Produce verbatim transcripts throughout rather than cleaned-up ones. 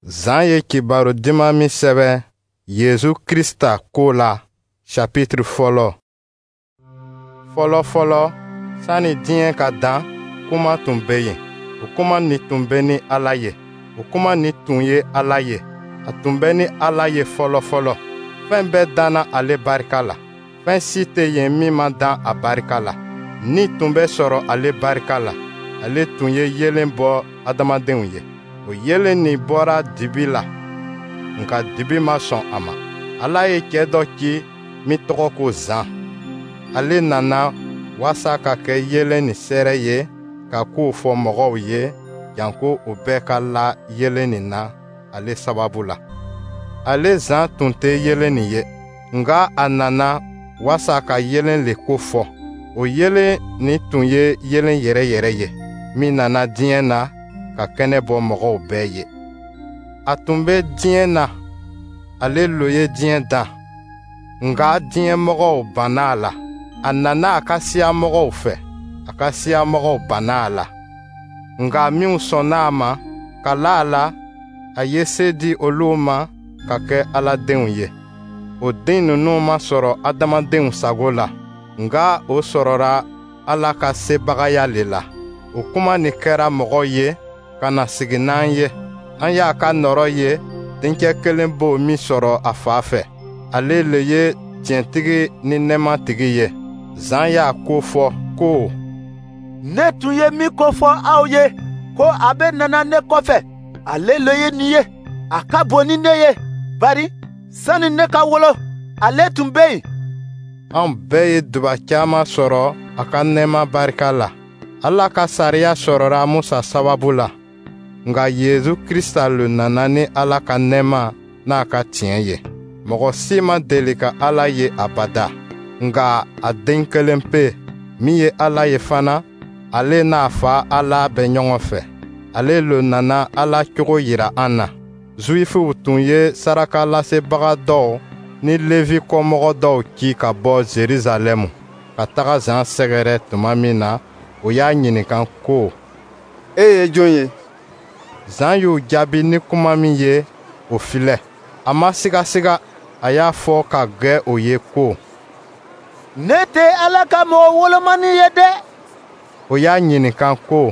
Zan ye kibaru dima min sɛbɛ Yezu Krista ko la chapitre fɔlɔ. Fɔlɔ fɔlɔ sani diɲɛ ka dan, kuma tun bɛ yen. O kuma ni tun bɛ ni Ala ye. O kuma ni tun ye Ala ye. A tun bɛ ni Ala ye fɔlɔ fɔlɔ. Fɛn bɛɛ danna ale barika la. Fɛn si tɛ yen min ma dan a barika la. Ni tun bɛ sɔrɔ ale barika la. Ale tun ye yelen bɔ adamadenw ye. O yelen nin bɔra dibi la, nka dibi ma sɔn a ma. Ala ye cɛ dɔ ci min tɔgɔ ko Zan. Ale nana waasa ka kɛ yelen nin sɛrɛ ye, ka kow fɔ mɔgɔw ye, janko o bɛɛ ka la yelen nin na ale sababu la. Ale Zan tun tɛ yelen nin ye, nka a nana waasa ka yelen le ko fɔ. O yelen nin tun ye yelen yɛrɛ yɛrɛ ye, min nana diɲɛ na ka kɛnɛ bɔ mɔgɔw bɛɛ ye. A tun bɛ diɲɛ na, ale lo ye diɲɛ dan, nka diɲɛ mɔgɔw banna a la. A nana a ka siya mɔgɔw fɛ, a ka siya mɔgɔw banna a la. Nka minw sɔnna a ma, ka la a la, a ye se di olu ma ka kɛ Aladenw ye. O den ninnu ma sɔrɔ adamadenw sago la, nka o sɔrɔra Ala ka sebagaya le la. O kuma nin kɛra mɔgɔ ye ka na sigi n'an ye. An y'a ka nɔrɔ ye, denkɛ kelen b'o min sɔrɔ a fa fɛ. Ale le ye tiɲɛtigi ni nɛɛmatigi ye. Zan y'a ko fɔ ko: Ne tun ye min ko fɔ aw ye, ko a bɛ nana ne kɔfɛ. Ale le ye nin ye, a ka bon ni ne ye. Bari sani ne ka wolo, ale tun bɛ yen. An bɛɛ ye duba caaman sɔrɔ a ka nɛɛma barika la. Ala ka sariya sɔrɔra Musa sababu la, nka Yezu Krista le nana ni Ala ka nɛɛma n'a ka tiɲɛ ye. Mɔgɔ si ma deli ka Ala ye abada, nka a den kelen pe, min ye Ala ye fana, ale n'a fa Ala bɛ ɲɔgɔn fɛ. Ale le nana Ala cogo yira an na. Zuifiw tun ye saraka lasebaga dɔw ni Levi kɔmɔgɔ dɔw ci ka bɔ Jerusalɛmu ka taga Zan sɛgɛrɛ tuma min na, o y'a ɲininka ko: E ye jɔn ye? Zan y'u jaabi ni kuma min ye, o filɛ. A ma sigasiga, a y'a fɔ ka gɛ o ye ko: Ne tɛ Ala ka mɔgɔ wolomani ye dɛ. O y'a ɲininka ko: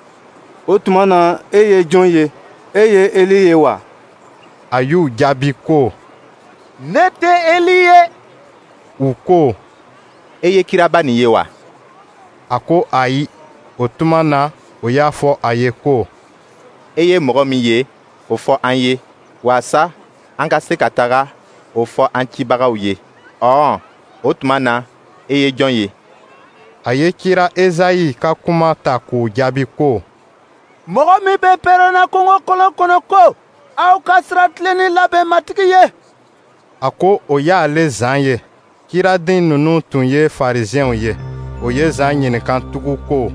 O tuma na e ye jɔn ye? E ye Eli ye wa? A y'u jaabi ko: Ne tɛ Eli ye. U ko: E ye kiraba nin ye wa? A ko ayi. O tuma na o y'a fɔ a ye ko: E ye mɔgɔ min ye, o fɔ an ye, waasa an ka se ka taga o fɔ an cibagaw ye. Ɔɔ, o tuma na e ye jɔn ye? A ye kira Ezayi ka kuma ta k'o jaabi ko: Mɔgɔ min bɛ pɛrɛnna kɔngɔ kɔlɔn kɔnɔ ko aw ka sira tilenni labɛn matigi ye. A ko o y'ale Zan ye. Kiraden ninnu tun ye Farizɛnw ye. O ye Zan ɲininka tugun ko: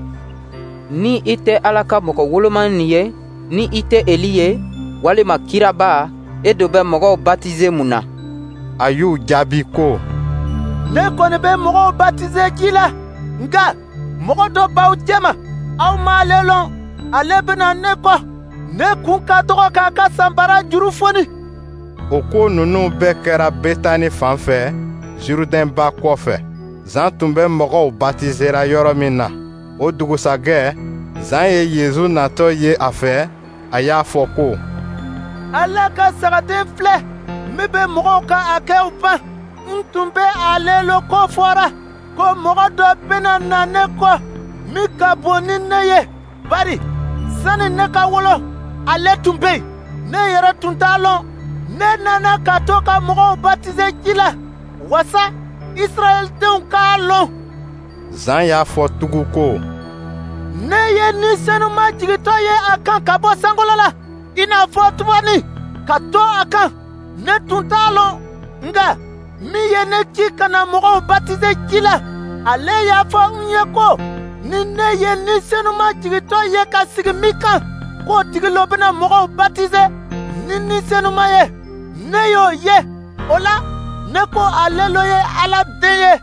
Ni i tɛ Ala ka mɔgɔ wolomani ye, ni i tɛ Eli ye, walima kiraba, e do bɛ mɔgɔw baptiser mun na? A y'u jaabi ko: Ne kɔni bɛ mɔgɔw baptiser ji la, nka mɔgɔ dɔ b'aw cɛma, aw m'ale lɔn. Ale bɛna ne kɔ, ne kun ka dɔgɔ k'a ka sanbara juru foni. O ko ninnu bɛɛ kɛra Betani fan fɛ, Jurudɛnba kɔfɛ. Zan tun bɛ mɔgɔw baptisera yɔrɔ min na. O dugusajɛ, Zan ye Yezu natɔ ye a fɛ, a y'a fɔ ko: Ala ka sagaden filɛ, min bɛ mɔgɔw ka hakɛw ban. N tun bɛ ale lo ko fɔra, ko mɔgɔ dɔ bɛna na ne kɔ, min ka bon ni ne ye. Bari sani ne ka wolo, ale tun bɛ yen. Ne yɛrɛ tun t'a lɔn. Ne nana ka to ka mɔgɔw baptiser ji la, wasa Israɛldenw k'a lɔn. Zan y'a fɔ tugun ko: Ne ye ni senuma jigitɔ ye a kan ka bɔ sankolo la, i n'a fɔ tubani, ka to a kan. Ne tun t'a lɔn, nka min ye ne ci ka na mɔgɔw baptiser ji la, ale y'a fɔ n ye ko ni ne ye ni senuma jigitɔ ye ka sigi min kan, k'o tigi lo bɛna mɔgɔw baptiser ni ni senuma ye. Ne y'o ye, o la ne ko ale lo ye Ala den ye.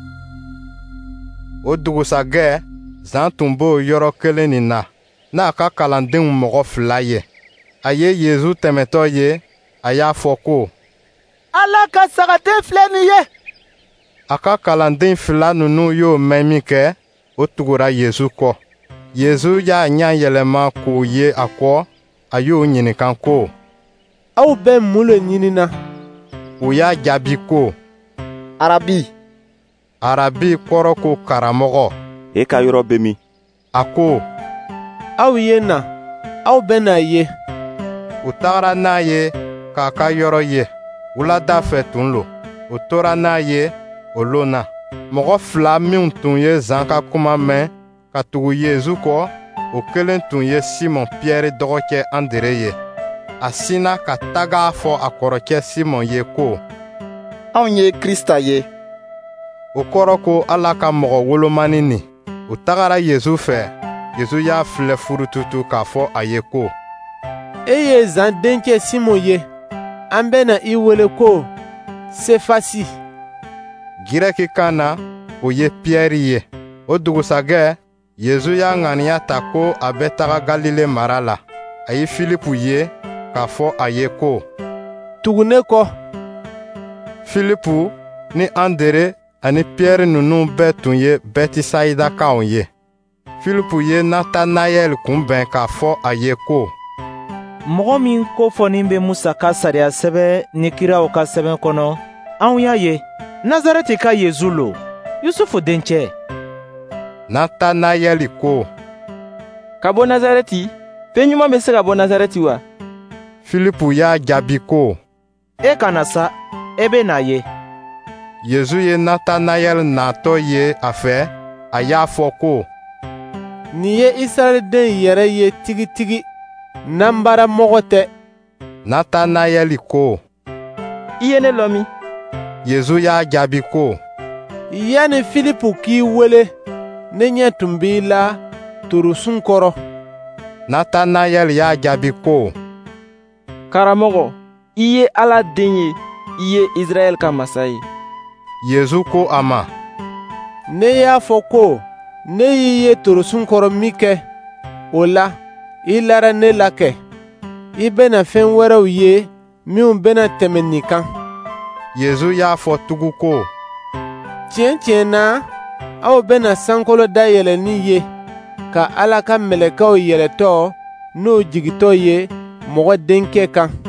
O dugusajɛ, Zan tun b'o yɔrɔ kelen nin na, n'a ka kalandenw mɔgɔ fila ye. a ye Yezu tɛmɛtɔ ye, a y'a fɔ ko: Ala ka sagaden filɛ nin ye. A ka kalanden fila ninnu y'o mɛn min kɛ, o tugura Yezu kɔ. Yezu y'a ɲɛ yɛlɛma k'o ye a kɔ, a y'o ɲininka ko: Aw bɛ mun le ɲinina? U y'a jaabi ko: Arabi. Arabi kɔrɔ ko karamɔgɔ. E ka yɔrɔ bɛ min? A ko: Aw ye na, aw bɛ n'a ye. U tagara n'a ye k'a ka yɔrɔ ye. Wulada fɛ tun lo, u tora n'a ye o lon na. Mɔgɔ fila minw tun ye zan ka kuma mɛn ka tugu Yezu kɔ, o kelen tun ye Simɔn Piyɛri dɔgɔkɛ Andere ye. A sinna ka taga fɔ a kɔrɔkɛ Simɔn ye ko: Anw ye Krista ye. O kɔrɔ ko Ala ka mɔgɔ wolomani nin. U tagara Yezu fɛ. Yezu y'a filɛ furututu k'a fɔ a ye ko: E ye zan denkɛ Simɔn ye. An bɛna i wele ko Sefasi. Girɛki kan na, o ye Piyɛri ye. O dugusagɛ, Yezu y'a ŋaniya ta ko a bɛ taga Galile mara la. A ye Filipu ye k'a fɔ a ye ko: Tugu ne kɔ. Filipu ni Andere ani Piyɛri ninnu bɛɛ tun ye Bɛtisayidakaw ye. Filipu ye Natanayɛli kunbɛn k'a fɔ a ye ko: Mɔgɔ min kofɔnin bɛ Musa ka sariya sɛbɛ ni kiraw ka sɛbɛn kɔnɔ, anw y'a ye. Nazareti ka Yezu lo, Yusufu dencɛ. Natanayɛli ko: Ka bɔ Nazareti? Fɛn ɲuman bɛ se ka bɔ Nazareti wa? Filipu y'a jaabi ko: E ka na sa, e bɛ n'a ye. Yezu ye Natanayɛli natɔ ye a fɛ, a y'a fɔ ko: Nin ye Israɛliden yɛrɛ ye tigitigi, nanbara mɔgɔ tɛ. Natanayɛli ko: I ye ne lɔ min? Yezu y'a jaabi ko: Yani Filipu k'i wele, ne ɲɛ tun b'i la torosun kɔrɔ. Natanayɛli y'a jaabi ko: Karamɔgɔ, i ye Ala den ye, i ye Israɛl ka masa ye. Yezu ko a ma: Ne y'a fɔ ko ne y'i ye torosun kɔrɔ min kɛ, o la i lara ne la kɛ. I bɛna fɛn wɛrɛw ye minw bɛna tɛmɛ nin kan. Yezu y'a fɔ tugun ko: Tiɲɛ tiɲɛ na, aw bɛna sankolo dayɛlɛni ye, ka Ala ka mɛlɛkɛw yɛlɛtɔ n'o jigitɔ ye mɔgɔ denkɛ kan.